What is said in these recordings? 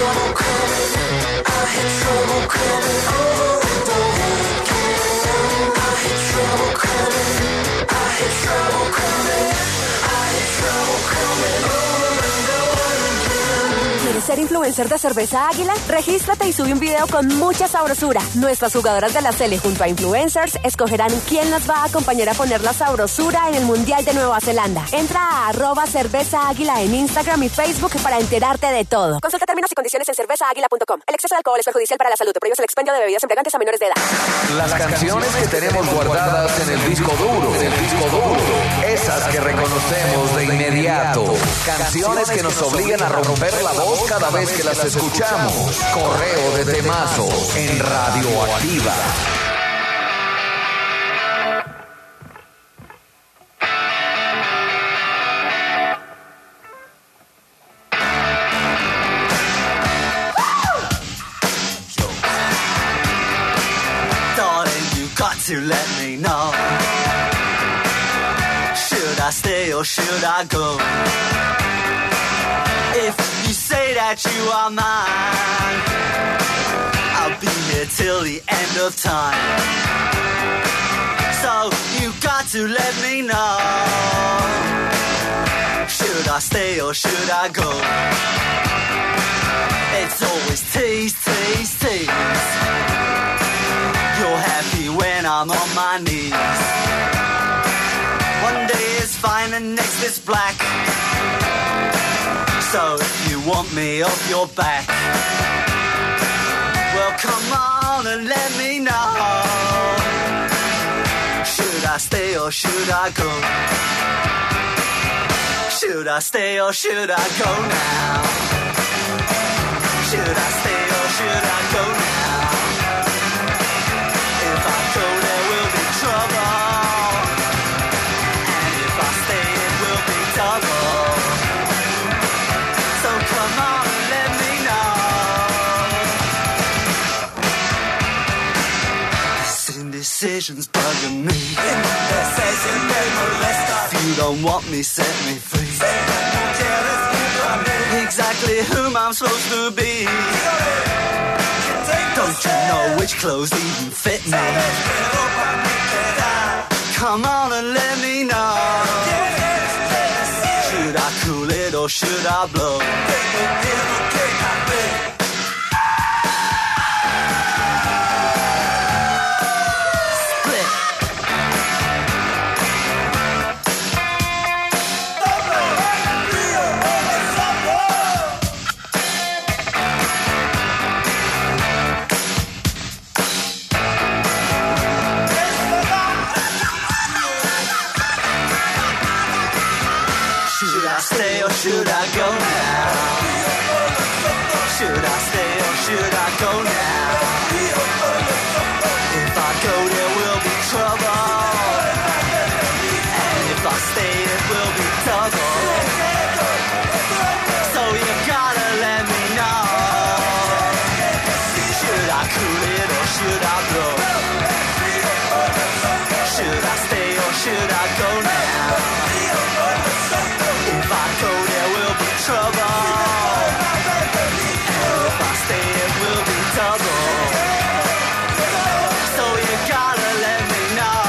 trouble coming. I had trouble coming over and over again. I had trouble coming. I had trouble coming. I had trouble coming over and over again. ¿Quieres ser influencer de Cerveza Águila? Regístrate y sube un video con mucha sabrosura. Nuestras jugadoras de la Sele junto a influencers escogerán quién nos va a acompañar a poner la sabrosura en el Mundial de Nueva Zelanda. Entra a @cervezaáguila en Instagram y Facebook para enterarte de todo. Consulta términos y condiciones en cervezaaguila.com. El exceso de alcohol es perjudicial para la salud. Te prohíbes el expendio de bebidas embriagantes a menores de edad. Las canciones que tenemos guardadas en el disco duro, esas que reconocemos de inmediato, canciones que nos obligan a romper la voz cada vez que las escuchamos. Correo de temazos en Radioactiva. To let me know, should I stay or should I go? If you say that you are mine, I'll be here till the end of time. So you got to let me know, should I stay or should I go? It's always tease, tease, tease. You're happy when I'm on my knees. One day is fine and next is black. So if you want me off your back, well come on and let me know, should I stay or should I go? Should I stay or should I go now? Should I stay or should I go now? So there will be trouble, and if I stay it will be double. So come on and let me know. This indecision's bugging me. If you don't want me, set me free. Exactly whom I'm supposed to be. Don't you know which clothes even fit me? Come on and let me know, should I cool it or should I blow? Should I go now? Should I stay or should I go now? If I go there will be trouble, and if I stay it will be double. So you gotta let me know, should I cool it or should I blow? Should I stay or should I go now? If I go there will be trouble, and if I stay it will be double. So you gotta let me know,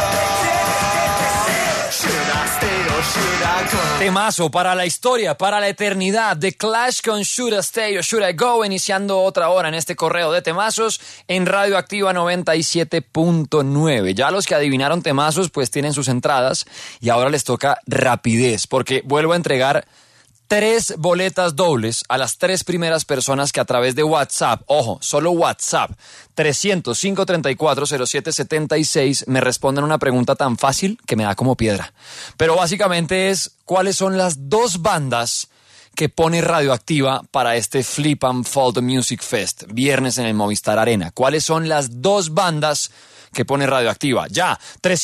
should I stay or should I go? Temazo para la historia, para la eternidad. The Clash con Should I Stay or Should I Go, iniciando otra hora en este correo de temazos en Radioactiva 97.9. Ya los que adivinaron temazos pues tienen sus entradas y ahora les toca rapidez, porque vuelvo a entregar 3 boletas dobles a las 3 primeras personas que a través de WhatsApp, ojo, solo WhatsApp, 300-534-0776, me respondan una pregunta tan fácil que me da como piedra. Pero básicamente es, ¿cuáles son las 2 bandas que pone Radioactiva para este Flip and Fold Music Fest, viernes en el Movistar Arena? ¿Cuáles son las 2 bandas que pone Radioactiva? Ya,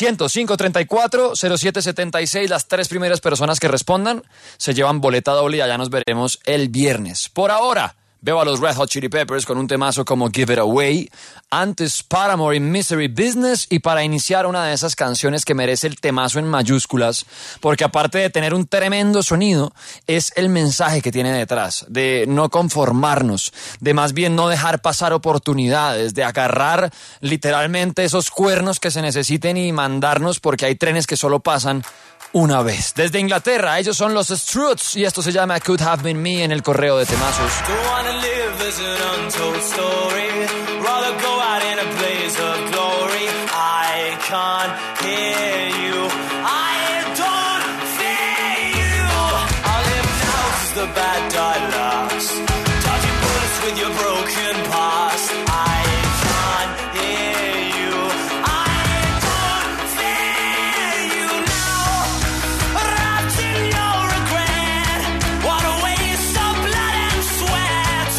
300-534-0776, las 3 primeras personas que respondan se llevan boleta doble y allá nos veremos el viernes. Por ahora, Veo a los Red Hot Chili Peppers con un temazo como Give It Away, antes Paramore y Misery Business, y para iniciar una de esas canciones que merece el temazo en mayúsculas, porque aparte de tener un tremendo sonido, es el mensaje que tiene detrás, de no conformarnos, de más bien no dejar pasar oportunidades, de agarrar literalmente esos cuernos que se necesiten y mandarnos, porque hay trenes que solo pasan una vez. Desde Inglaterra, ellos son los Struts y esto se llama Could Have Been Me en el correo de temazos. Don't wanna live as an untold story. Rather go out in a blaze of glory. I can't hear you. I don't fear you. I'll live now 'cause the bad die last. Dodging bullets with your broken past. I can't hear you. I don't fear you now. Wrapped in your regret. What a waste of blood and sweat.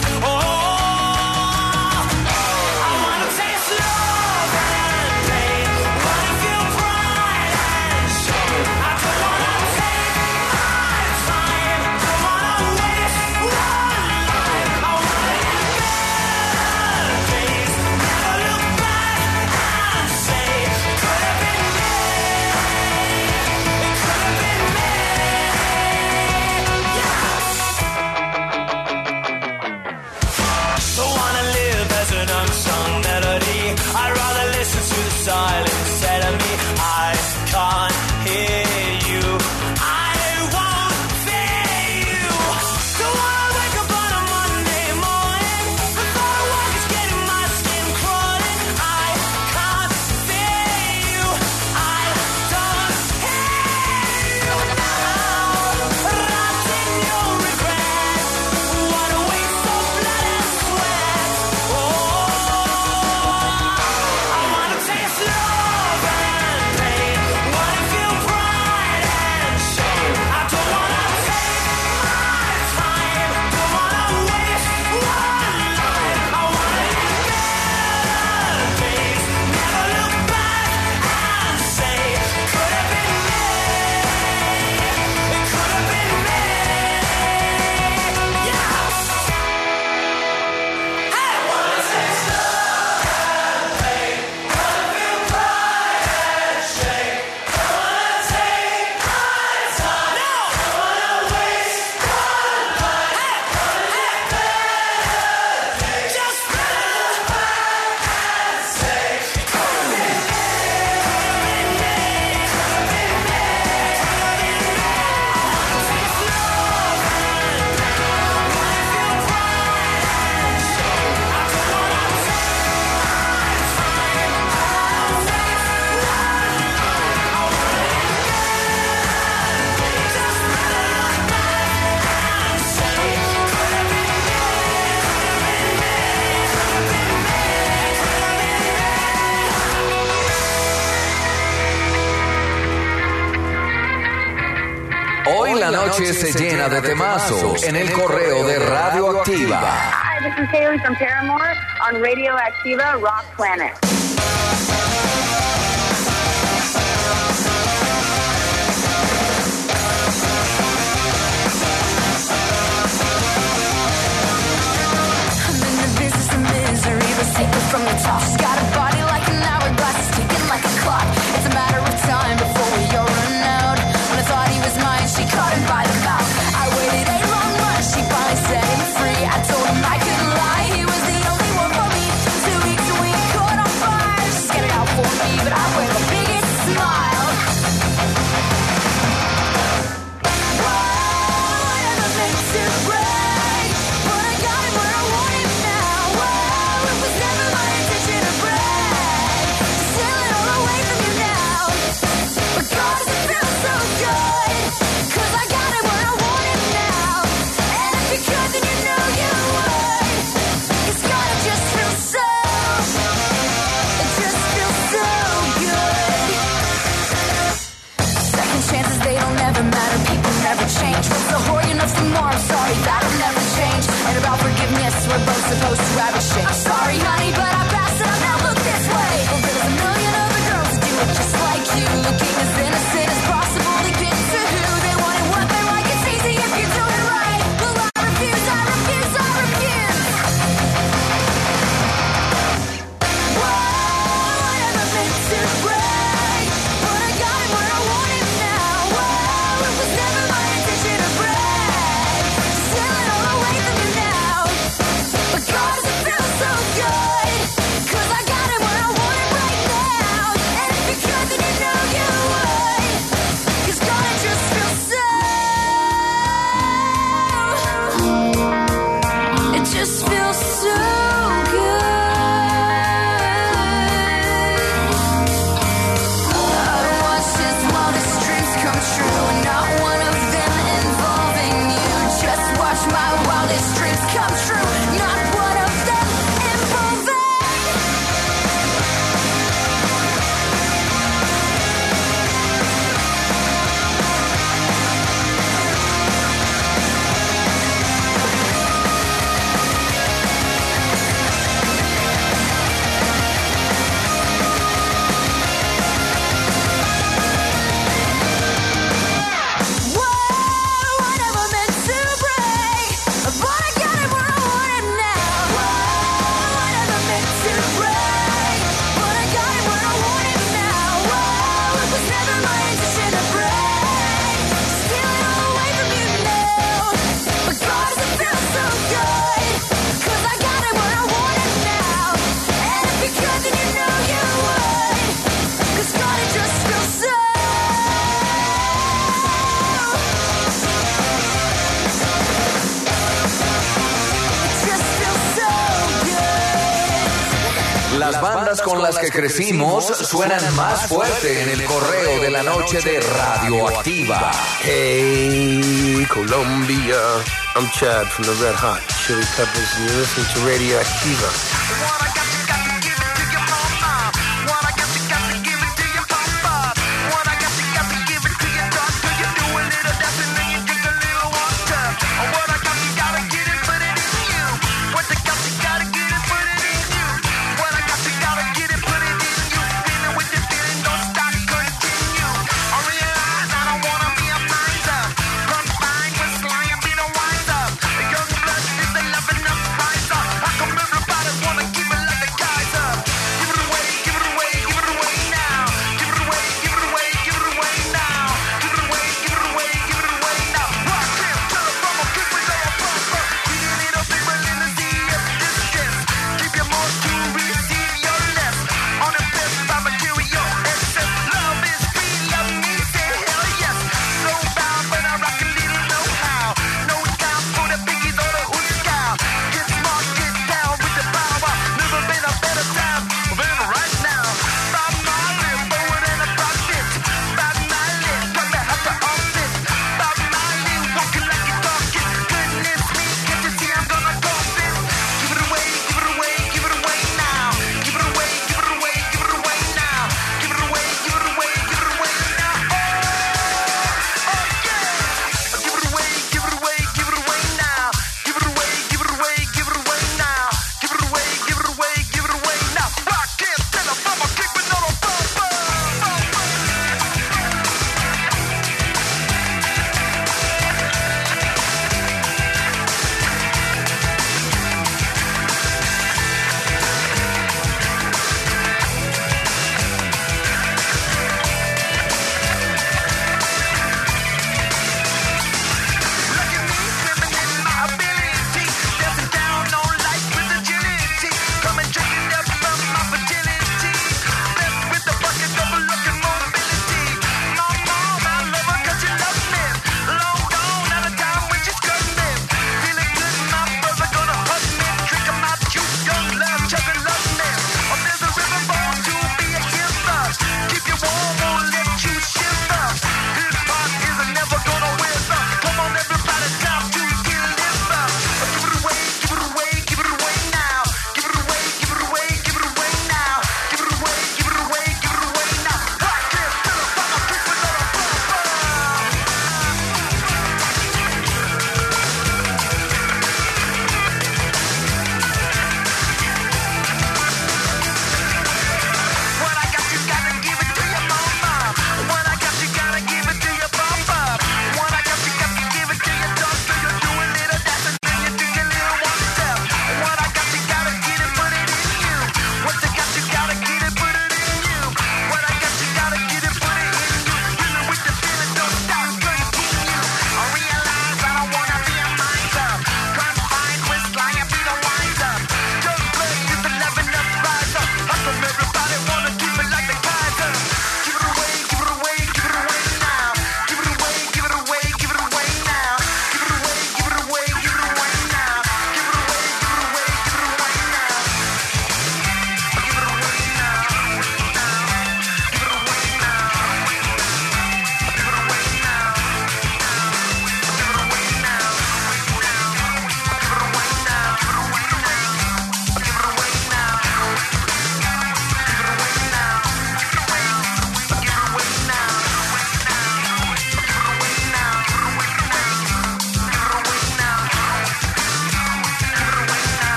Oh, I wanna taste love and pain. Wanna feel pride and shame. I don't wanna take my time. Don't wanna waste one life. I wanna live better days. Never look back and say, could have been me. It could have been me. Don't wanna live as an unsung melody. I'd rather listen to the silence instead of me. I can't hear you. I won't fear you. Don't wanna wake up on a Monday morning. The thought of work is getting my skin crawling. I can't fear you. I don't hear you now. Wrapped in your regret. What a waste of blood and sweat. Oh, I wanna taste love and pain. Wanna feel pride and shame. I don't wanna take my time. Don't wanna waste one life. I wanna live better days. Never look back and say, could have been me. It could have been me. Yeah. I wanna taste love and pain. Wanna feel pride and shame. Don't wanna take my time. Don't wanna waste one life. Wanna live better days. Just look back and say, could have been me. Could have been me. Could have been me. Could have been me. I wanna taste love and pain. Wanna feel pride and shame. I don't wanna take my time. I wanna waste one life. I wanna live better days. Just look back and say, could have been me. Could have been me. Could have been me. Hoy la noche se llena de temazos en el correo de Radioactiva. Hi, this is Haley from Paramore on Radio Activa Rock Planet. I'm in the business of misery, let's take it from the top. She's got a body like an hourglass, it's ticking like a clock. It's a matter of time before we all run out. When I thought he was mine, she caught him by the mouth. I waited a long month, she finally set him free. I told him I couldn't lie, he was the only one for me. 2 weeks and we caught on fire. She's got it out for me, but I wear the biggest smile. Whoa, I never meant to break, but I got him where I want him now. Whoa, it was never my intention to break, stealing all away from you now. But God, does it feel so good, 'cause I got him where I want him now. And if you could, then you know you would. It's gotta just feel so, it just feels so good. Second chances, they don't ever matter, people never change. What's the whore, you know some more, I'm sorry, that'll never change. And about forgiveness, we're both supposed to have a shame. I'm sorry, honey, but I passed it, I'll now look this way. Well, there's a million other girls who do it just like you, looking as innocent as possible to get to who they want and what they like. It's easy if you do it right. Well, I refuse, I refuse, I refuse. dreams come true. Not one of them improving. Las bandas con las que crecimos suenan más fuerte en el correo de la noche de Radioactiva. Hey, Colombia. I'm Chad from the Red Hot Chili Peppers, and you're listening to Radioactiva. Wanna keep it like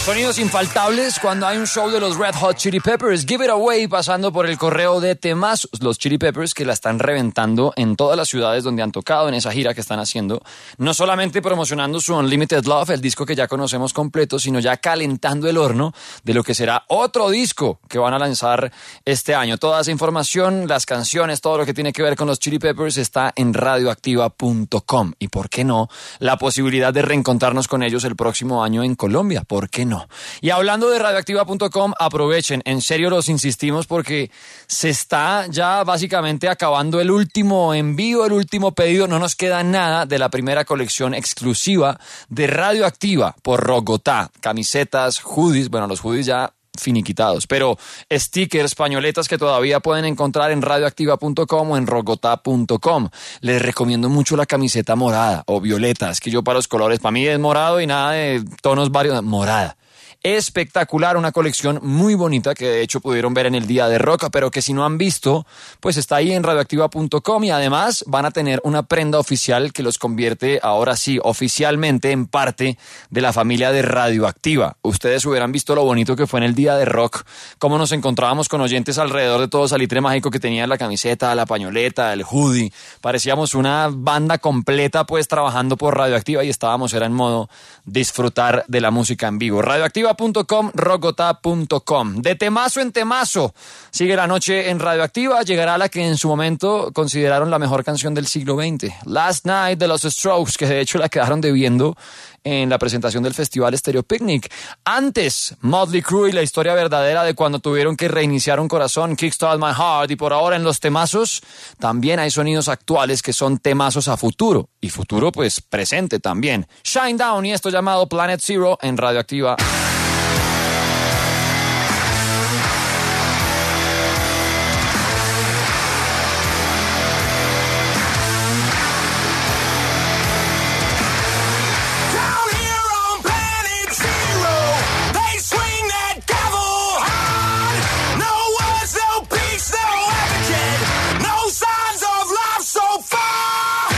Sonidos infaltables cuando hay un show de los Red Hot Chili Peppers. Give It Away, pasando por el correo de temazos. Los Chili Peppers que la están reventando en todas las ciudades donde han tocado en esa gira que están haciendo. No solamente promocionando su Unlimited Love, el disco que ya conocemos completo, sino ya calentando el horno de lo que será otro disco que van a lanzar este año. Toda esa información, las canciones, todo lo que tiene que ver con los Chili Peppers está en radioactiva.com. Y por qué no, la posibilidad de reencontrarnos con ellos el próximo año en Colombia. ¿Por qué no? Y hablando de radioactiva.com, aprovechen, en serio los insistimos porque se está ya básicamente acabando el último envío, el último pedido, no nos queda nada de la primera colección exclusiva de Radioactiva por Rogotá, camisetas, hoodies, bueno, los hoodies ya finiquitados, pero stickers, pañoletas que todavía pueden encontrar en radioactiva.com o en rogotá.com. Les recomiendo mucho la camiseta morada o violeta, es que yo para los colores, para mí es morado y nada de tonos varios, morada. Espectacular, una colección muy bonita que de hecho pudieron ver en el Día de Rock, pero que si no han visto, pues está ahí en radioactiva.com y además van a tener una prenda oficial que los convierte ahora sí oficialmente en parte de la familia de Radioactiva. Ustedes hubieran visto lo bonito que fue en el Día de Rock, cómo nos encontrábamos con oyentes alrededor de todo Salitre Mágico que tenían la camiseta, la pañoleta, el hoodie. Parecíamos una banda completa pues trabajando por Radioactiva y era en modo disfrutar de la música en vivo. Radioactiva.com, rogotá.com. De temazo en temazo. Sigue la noche en Radioactiva. Llegará la que en su momento consideraron la mejor canción del siglo XX. Last Night de los Strokes, que de hecho la quedaron debiendo en la presentación del festival Stereo Picnic. Antes, Motley Crue y la historia verdadera de cuando tuvieron que reiniciar un corazón, Kickstart My Heart. Y por ahora en los temazos también hay sonidos actuales que son temazos a futuro. Y futuro pues presente también. Shine Down y esto llamado Planet Zero en Radioactiva. Down here on Planet Zero, they swing that gavel hard. No words, no peace, no advocate, no signs of life so far.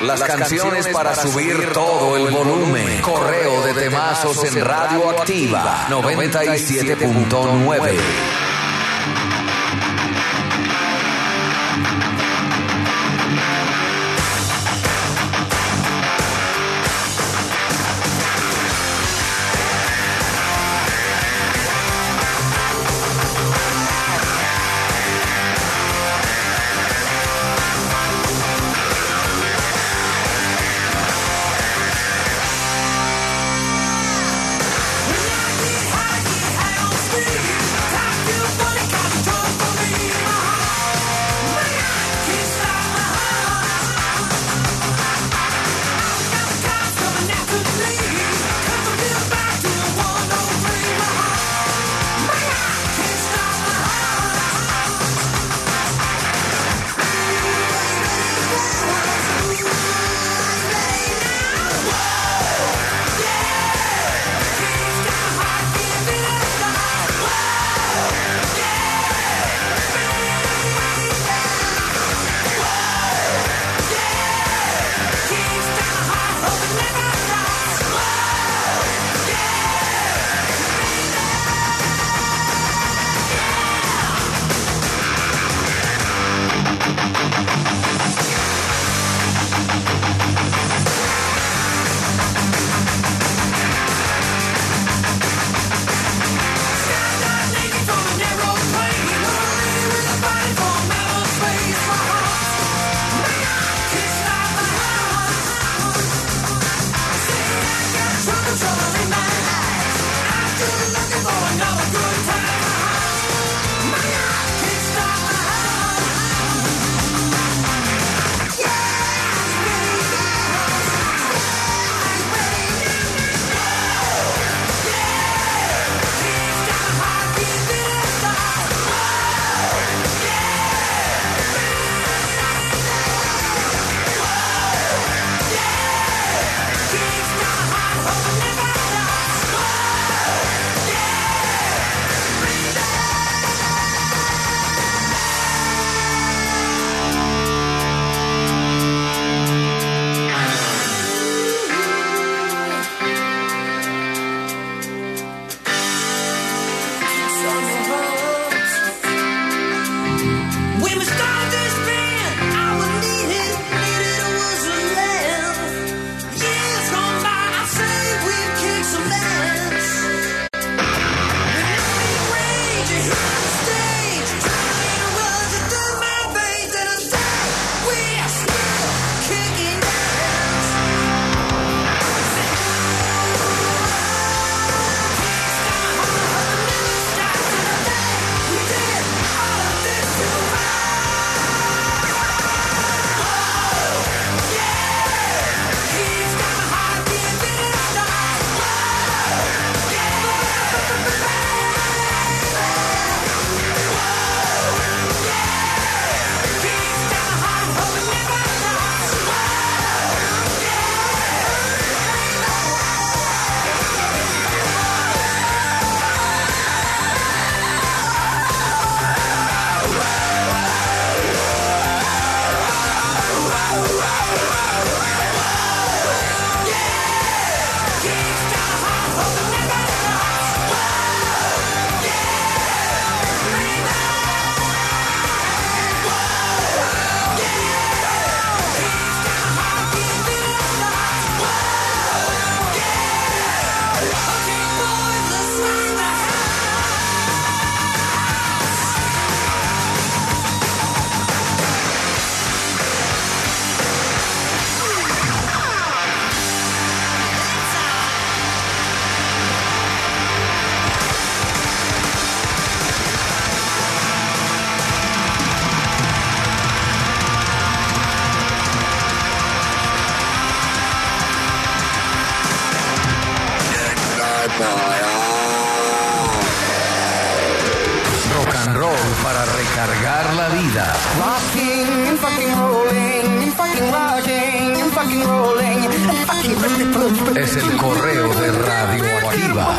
Las canciones para subir todo el volumen. Correo de temazos en Radioactiva 97.9. Rock and roll para recargar la vida. Rocking and fucking rolling and fucking rocking and fucking rolling and fucking Es el correo de Radioactiva.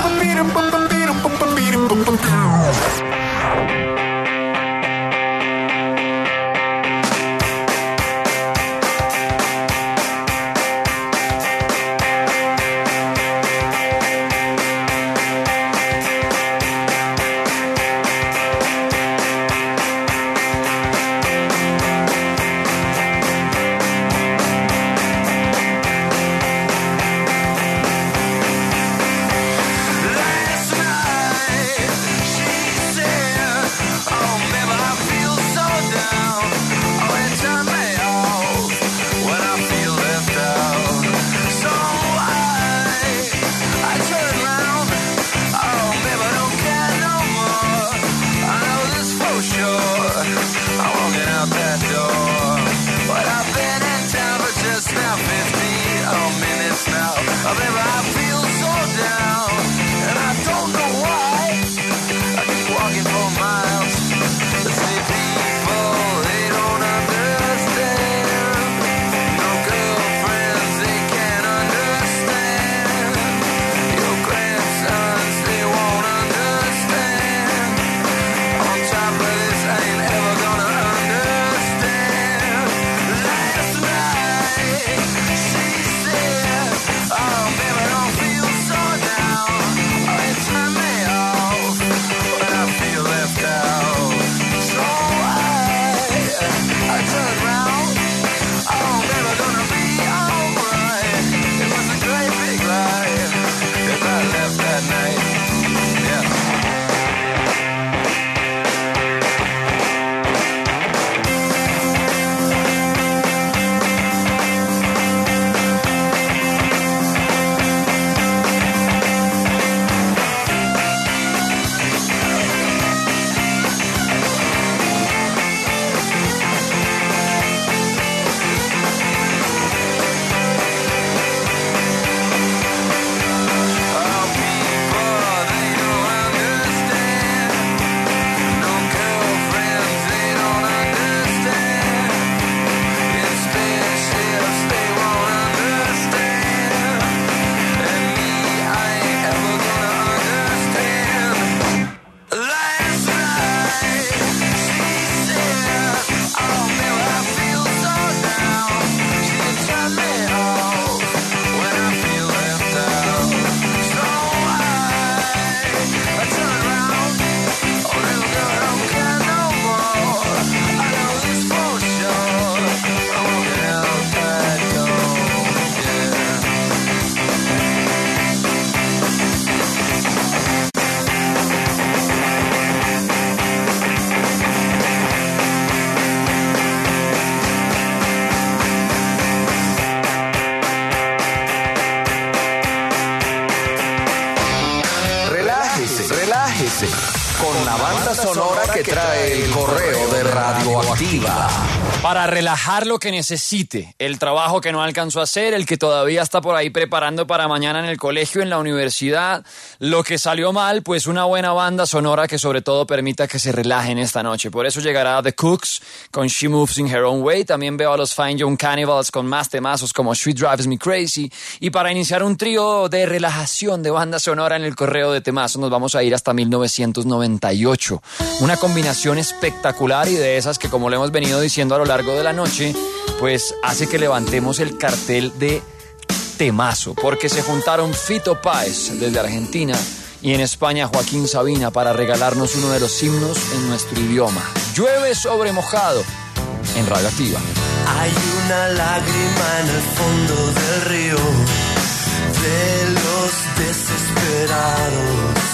relájese con la banda sonora que trae el correo de Radioactiva. Para relajar lo que necesite, el trabajo que no alcanzó a hacer, el que todavía está por ahí preparando para mañana en el colegio, en la universidad, lo que salió mal, pues una buena banda sonora que sobre todo permita que se relajen esta noche. Por eso llegará The Cooks con She Moves in Her Own Way. También veo a los Fine Young Cannibals con más temazos como She Drives Me Crazy. Y para iniciar un trío de relajación de banda sonora en el correo de temazos, nos vamos a ir hasta 1998. Una combinación espectacular y de esas que, como le hemos venido diciendo a lo largo de la noche, pues hace que levantemos el cartel de temazo, porque se juntaron Fito Páez desde Argentina y en España Joaquín Sabina para regalarnos uno de los himnos en nuestro idioma. Llueve sobre mojado en Radioactiva. Hay una lágrima en el fondo del río de los desesperados.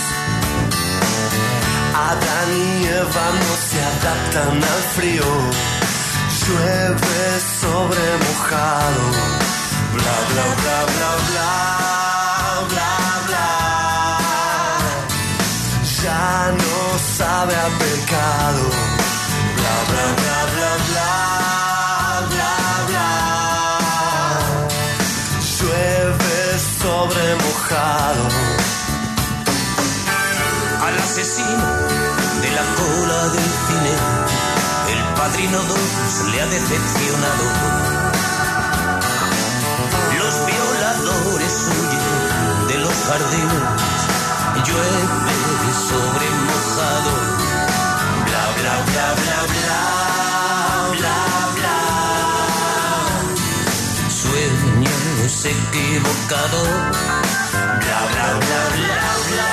Adán y Eva no se adaptan al frío. Llueve sobre mojado. Bla, bla, bla, bla, bla, bla, bla. Ya no sabe a pecado. Bla, bla, bla, bla, bla, bla, bla. Llueve sobre mojado. Al asesino de la cola del cine, el Padrino 2 le ha decepcionado. Los violadores huyen de los jardines, llueve sobre mojado. Bla, bla, bla, bla, bla, bla, bla. Sueños equivocados. Bla, bla, bla, bla, bla.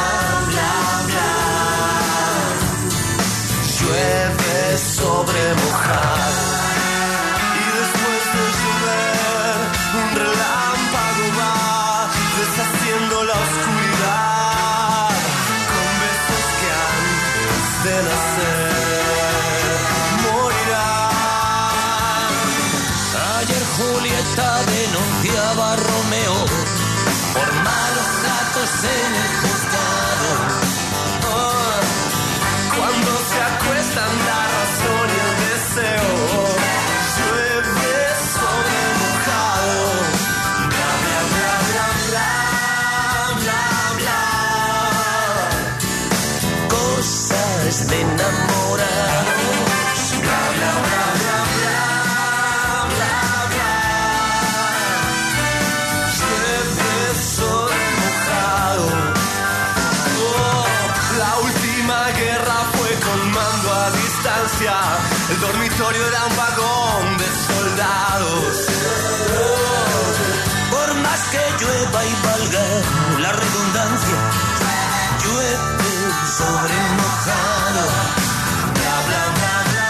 Llueve sobre mojado. Y después de llover, un relámpago va deshaciendo la oscuridad con besos que antes de nacer morirán. Ayer Julieta denunciaba a Romeo por malos tratos en el juzgado. Cuando se acuestan la razón y el deseo, llueve sobre mojado. Bla, bla, bla, bla, bla, bla, bla. Cosas de enamorados. Bla, bla, bla, bla, bla, bla, bla. Llueve sobre mojado. La última guerra fue con mando a distancia. El dormitorio era un vagón de soldados. Por más que llueva y valga la redundancia, llueve sobre mojado. Bla, bla, bla, bla,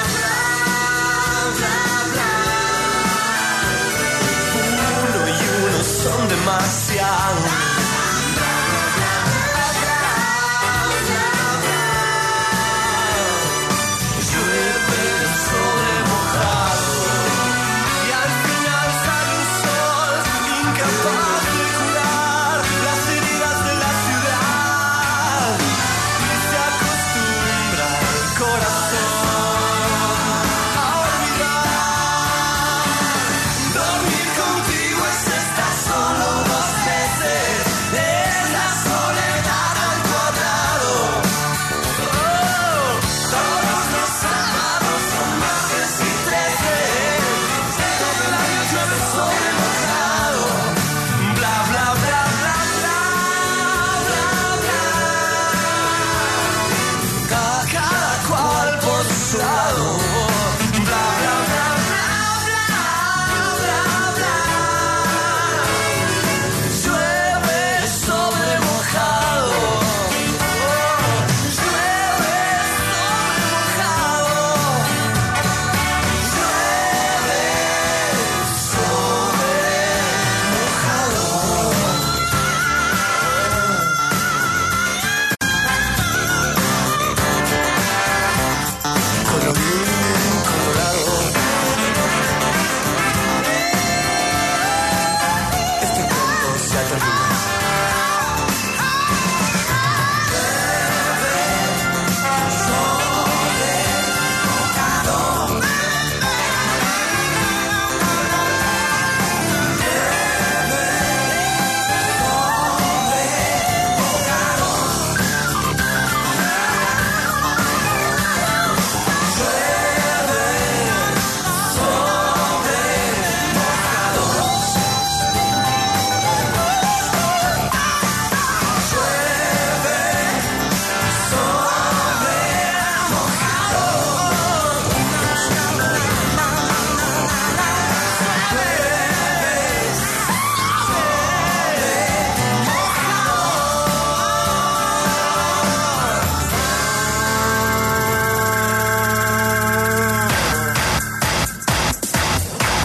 bla, bla, bla. Uno y uno son demasiado. Llueve sobre mojado. Y al final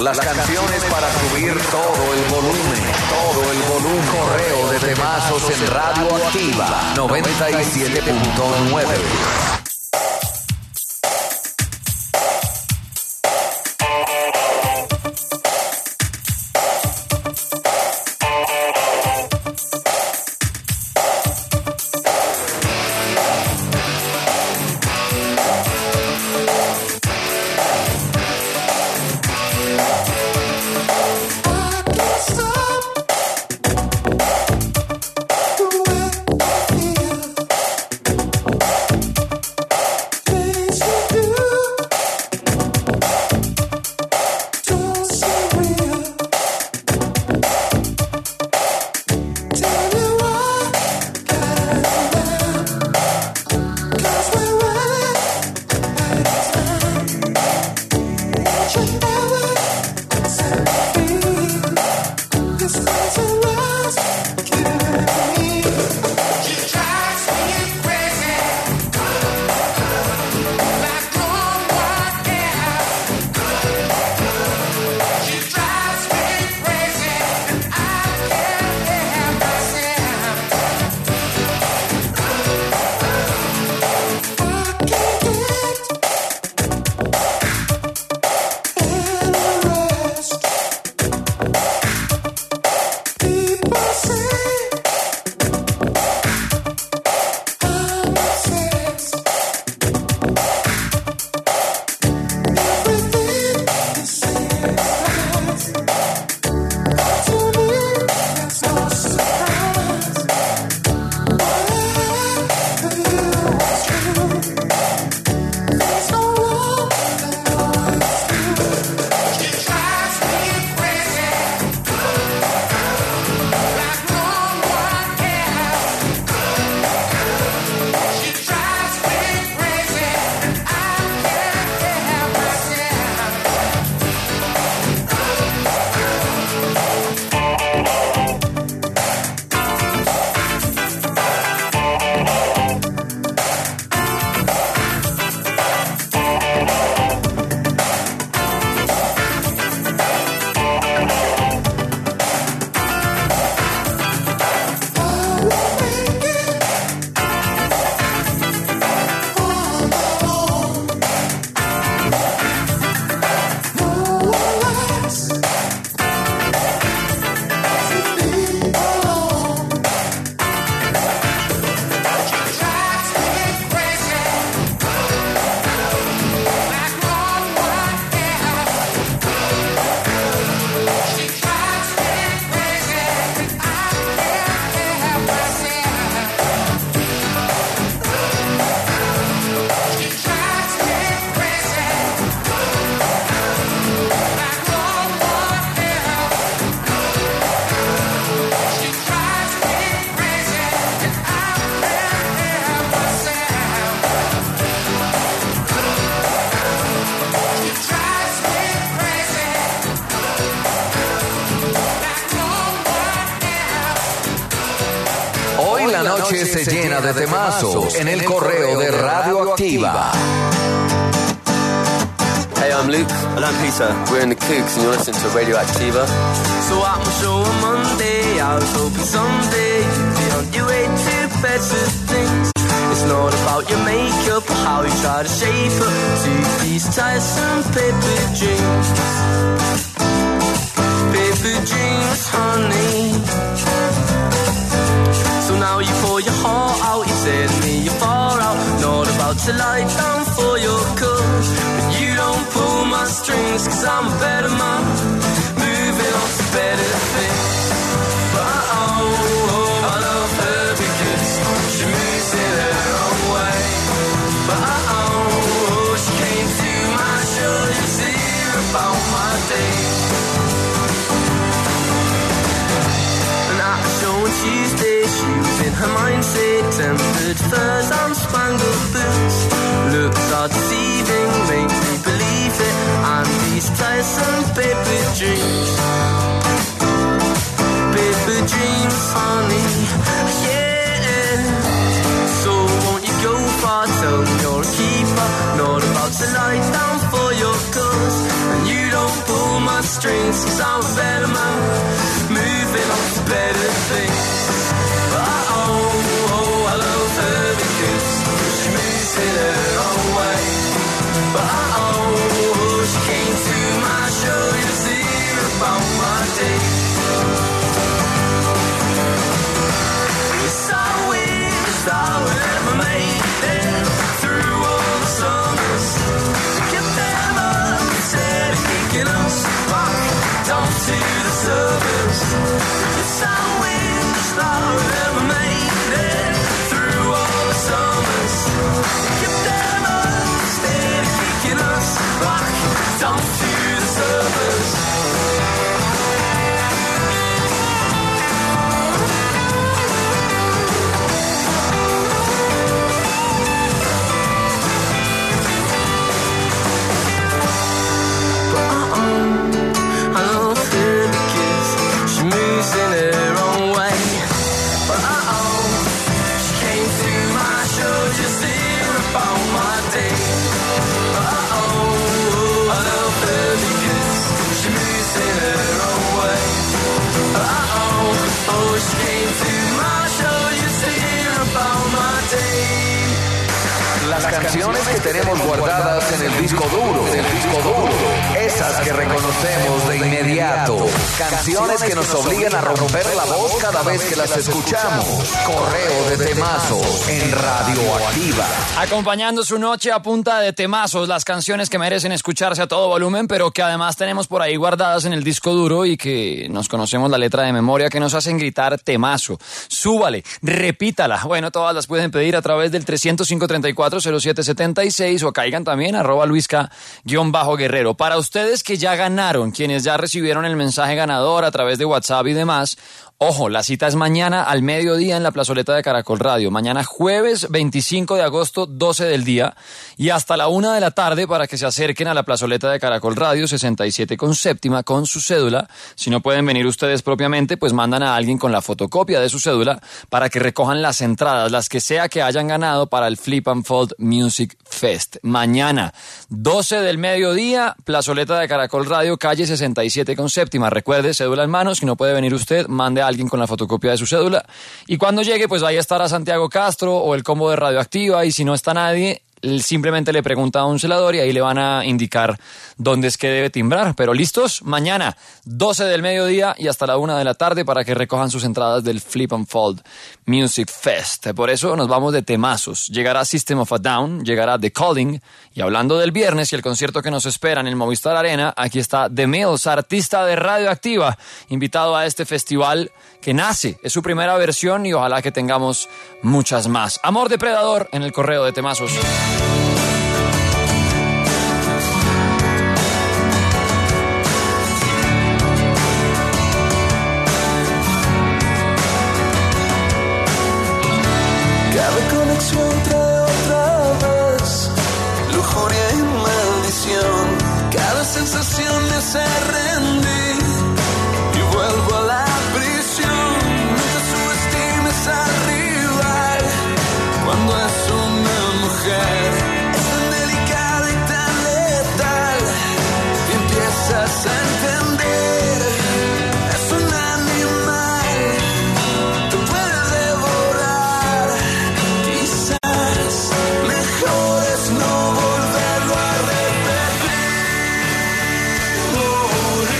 las canciones para subir todo el volumen. Correo de temazos en Radio Activa 97.9. La noche se llena de temazos en el correo de Radio Activa. Hey, I'm Luke. And I'm Peter. We're in the Kooks and you're listening to Radio Activa. So at my show on Monday, I was hoping someday you'd be on your way to better things. It's not about your makeup or how you try to shape up to these tiresome paper dreams. Paper dreams, honey. So now you pour your heart out, you say to me you're far out. Not about to lie down for your cause, but you don't pull my strings, cause I'm a better man, moving on to better things. But I love her because she moves in her own way. But she came to my show just to hear about my day. And at the show on Tuesday, she was in her mindset, tempered furs and spangled boots. Looks are deceiving, make me believe it, and these tiresome paper dreams. Paper dreams, honey, yeah. So won't you go far, tell me you're a keeper, not about to lie down for your cause, and you don't pull my strings. strings, 'cause I'm a better man, moving on to better things. But oh, I love her because she moves in her own way. But oh, she came to my show, you see about my day. So we started ever made it through all the summers. Kept them up, instead of kicking us back down to the surface. It's how we started ever made it through all the summers. Kept them up, instead of kicking us back down to the surface. In her own way. But she came to my show just to hear about my day. But I love her because she moves in her own way. But she came to my show just to hear about my day. Las canciones que tenemos guardadas en el disco duro, esas que reconocemos de inmediato, canciones que nos obligan a romper la voz cada vez que las escuchamos. Correo de temazos en Radioactiva. Acompañando su noche a punta de temazos, las canciones que merecen escucharse a todo volumen, pero que además tenemos por ahí guardadas en el disco duro y que nos conocemos la letra de memoria, que nos hacen gritar temazo. Súbale, repítala. Bueno, todas las pueden pedir a través del 305-340776 o caigan también @luisca_guerrero. Para ustedes que ya ganaron, quienes ya recibieron el mensaje ganador a través de WhatsApp y demás, ojo, la cita es mañana al mediodía en la plazoleta de Caracol Radio. Mañana jueves 25 de agosto, 12 del día, y hasta la 1 de la tarde para que se acerquen a la plazoleta de Caracol Radio 67 con séptima con su cédula. Si no pueden venir ustedes propiamente, pues mandan a alguien con la fotocopia de su cédula para que recojan las entradas, las que sea que hayan ganado para el Flip and Fold Music Fest. Mañana, 12 del mediodía, plazoleta de Caracol Radio, calle 67 con séptima. Recuerde, cédula en mano. Si no puede venir usted, mande a alguien con la fotocopia de su cédula. Y cuando llegue, pues ahí estará Santiago Castro o el combo de Radioactiva. Y si no está nadie, simplemente le pregunta a un celador y ahí le van a indicar dónde es que debe timbrar. Pero listos, mañana 12 del mediodía y hasta la 1 de la tarde para que recojan sus entradas del Flip and Fold Music Fest. Por eso nos vamos de temazos. Llegará System of a Down, llegará The Calling, y hablando del viernes y el concierto que nos espera en el Movistar Arena, aquí está The Mills, artista de Radioactiva, invitado a este festival que nace, es su primera versión y ojalá que tengamos muchas más. Amor Depredador en el correo de temazos. Cada conexión trae otra vez lujuria y maldición. Cada sensación me hace rendir y vuelvo a la prisión. No te subestimes al rival cuando es una mujer. Es tan delicada y tan letal que empiezas a entender. Es un animal, te puede devorar. Quizás mejor es no volverlo a repetir.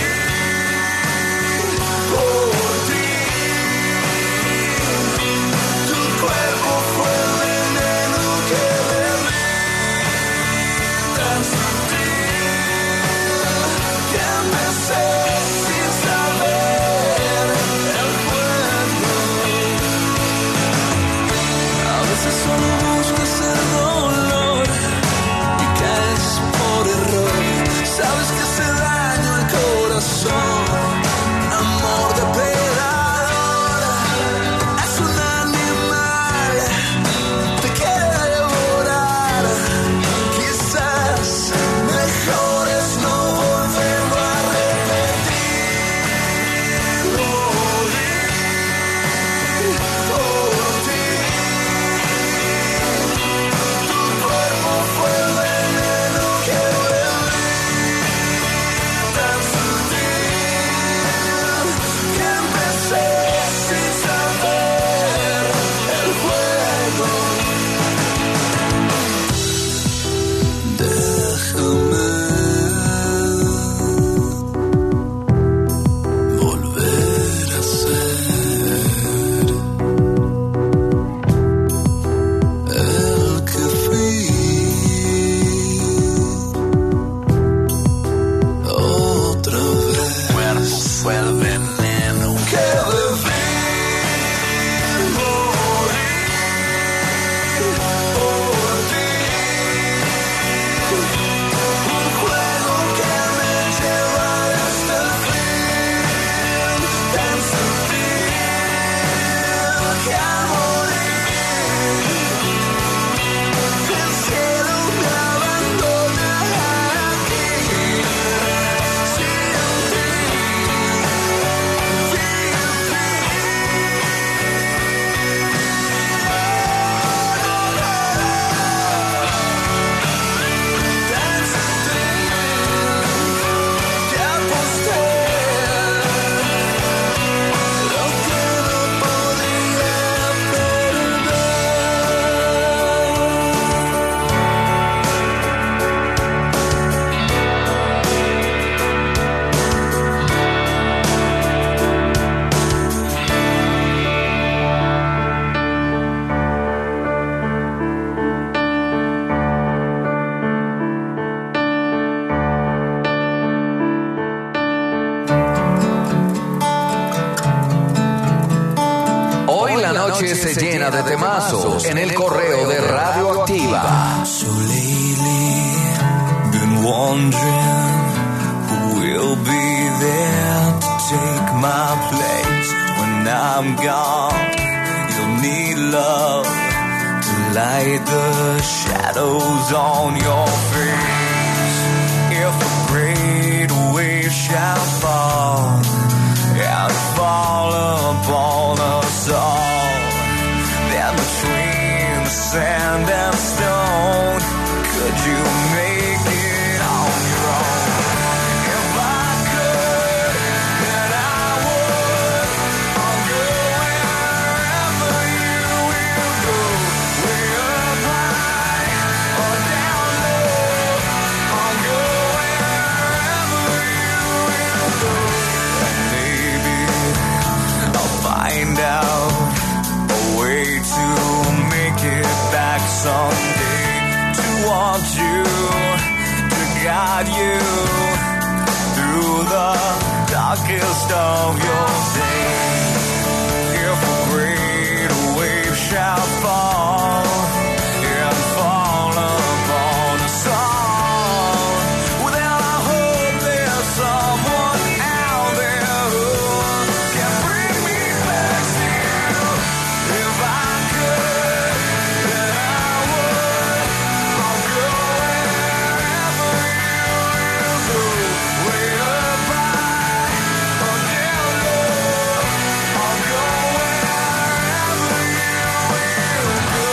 llena de temazos en el correo de Radioactiva. So lately, been wondering who will be there to take my place when I'm gone. You'll need love to light the shadows on your face. If a great wave shall fall and fall upon us all, then between the sand and stone, could you make it on your own? If I could, then I would. I'll go wherever you will go, way up high or down low. I'll go wherever you will go, and maybe I'll find out a way to make it back someday, to want you, to guide you through the darkest of your days. If a great wave shall fall and fall upon us all, well then I hope there's someone out there who can bring me back to you. If I could, then I would. I'll go wherever you will go, way up high or down low. I'll go wherever you will go.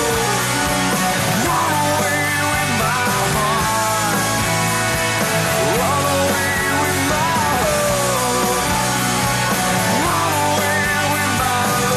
Run away with my heart, run away with my hope, run away with my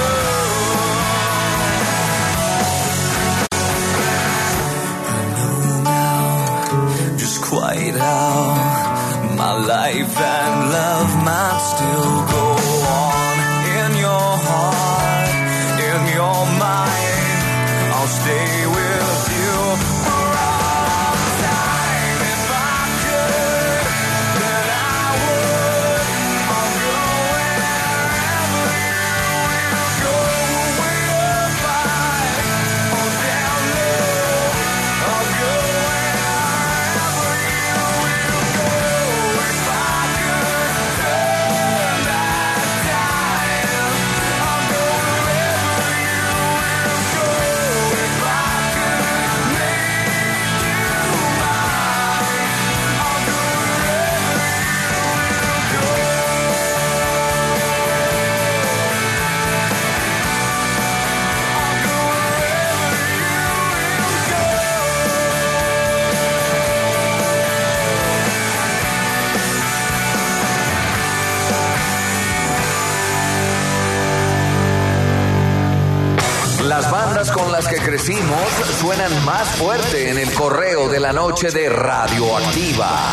love. I know now just quite how my life and love might still go on. In your heart, in your mind, I'll stay with you for all time. If I could, then I would. I'll go wherever you will go, way up high or down low. I'll go wherever you will go. If I could turn back time, I'll go wherever you will go. If I could make you mine, I'll go wherever you will go. Las bandas con las que crecimos suenan más fuerte en el correo de la noche de Radioactiva.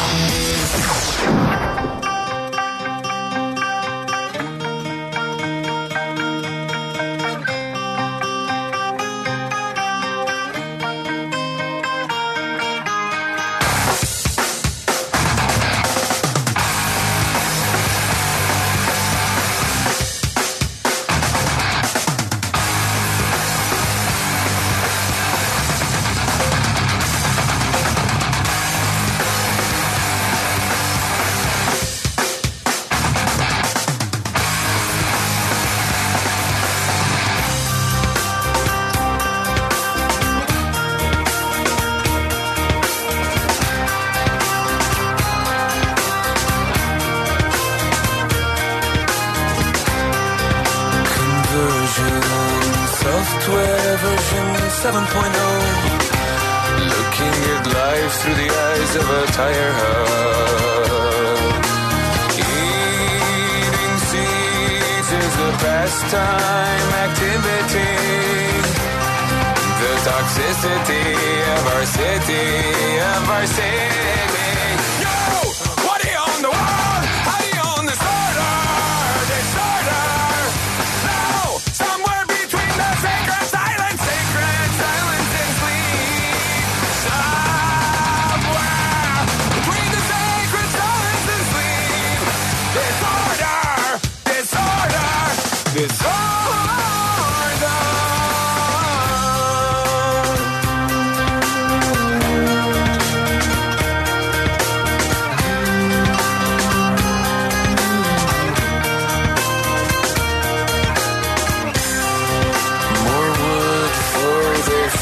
Software version 7.0. Looking at life through the eyes of a tire hub. Eating seeds is a pastime activity. The toxicity of our city, Yo! What are you on the wall? How do you on the disorder? No! Somewhere between the sacred silence and sleep. Somewhere between the sacred silence and sleep. Disorder.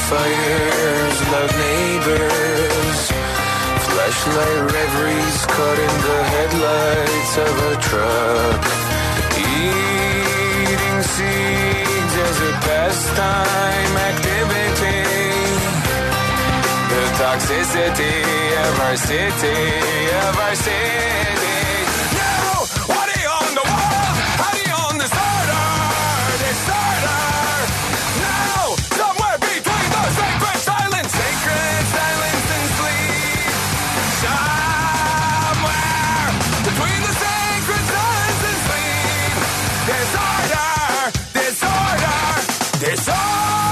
fires like neighbors. Flashlight reveries caught in the headlights of a truck. Eating seeds as a pastime activity. The toxicity of our city, of our city. Now, what are you on the wall? How do you on the starter? Now, somewhere between the sacred silence and sleep. Somewhere between the sacred silence and sleep. Disorder, disorder, disorder.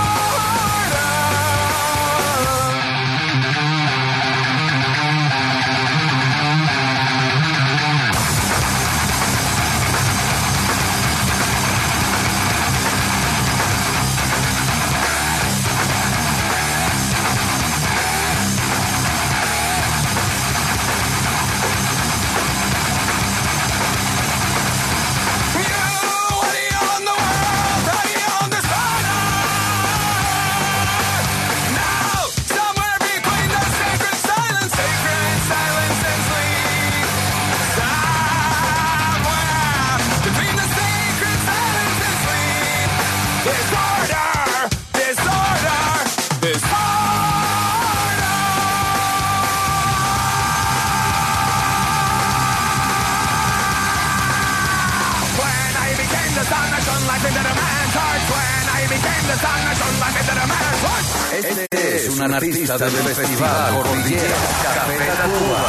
Este es un artista del Festival Cordillera Café Tacuba.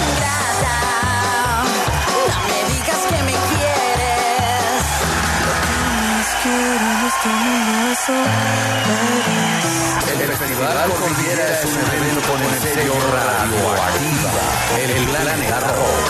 No me digas que me quieres. El Festival Cordillera es un evento con el sello Radioactiva, el Planeta Rock.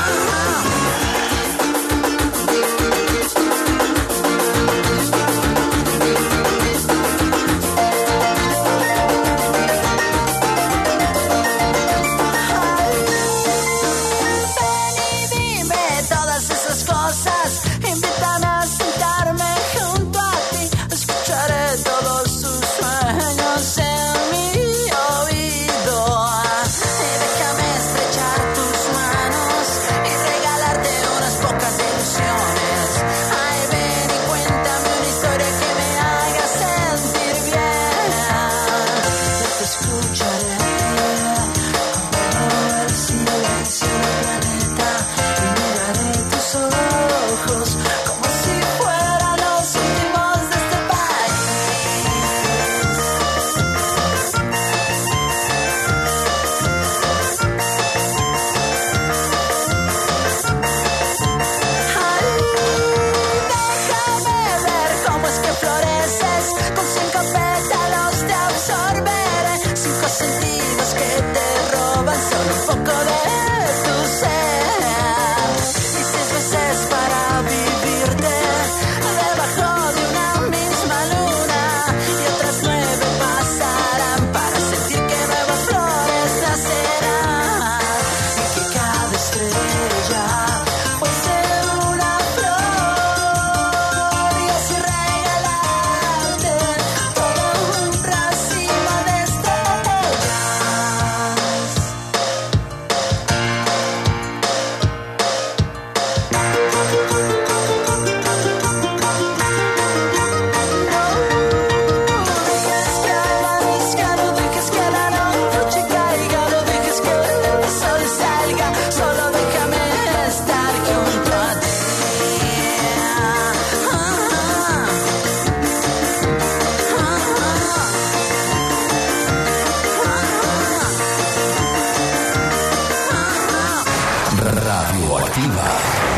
Radioactiva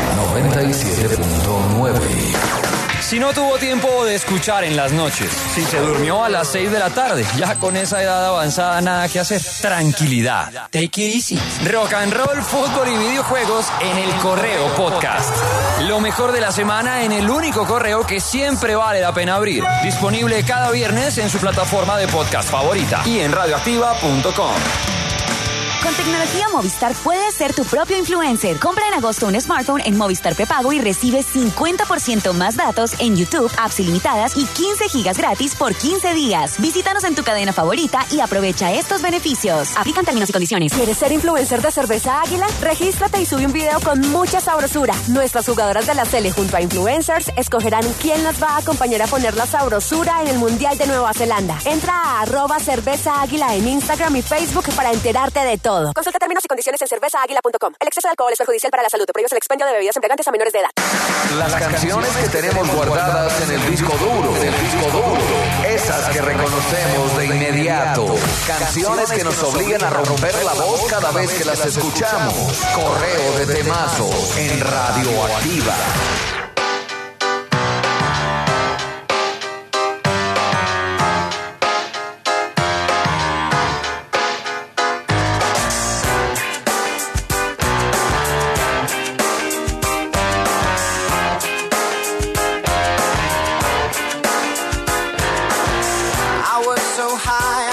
97.9. Si no tuvo tiempo de escuchar en las noches, si se durmió a las 6 de la tarde, ya con esa edad avanzada nada que hacer. Tranquilidad. Take it easy. Rock and roll, fútbol y videojuegos en El Correo Podcast. Lo mejor de la semana en el único correo que siempre vale la pena abrir. Disponible cada viernes en su plataforma de podcast favorita y en radioactiva.com. Con tecnología Movistar puedes ser tu propio influencer. Compra en agosto un smartphone en Movistar prepago y recibe 50% más datos en YouTube, apps ilimitadas y 15 gigas gratis por 15 días. Visítanos en tu cadena favorita y aprovecha estos beneficios. Aplican términos y condiciones. ¿Quieres ser influencer de Cerveza Águila? Regístrate y sube un video con mucha sabrosura. Nuestras jugadoras de la Sele junto a influencers escogerán quién nos va a acompañar a poner la sabrosura en el Mundial de Nueva Zelanda. Entra a @cervezaáguila en Instagram y Facebook para enterarte de todo. Consulta términos y condiciones en cervezaaguila.com. El exceso de alcohol es perjudicial para la salud. Prohíbes el expendio de bebidas embriagantes a menores de edad. Las canciones que tenemos guardadas en el disco duro, esas que reconocemos de inmediato, canciones que nos obligan a romper la voz cada vez que las escuchamos. Correo de temazos en Radioactiva. I was so high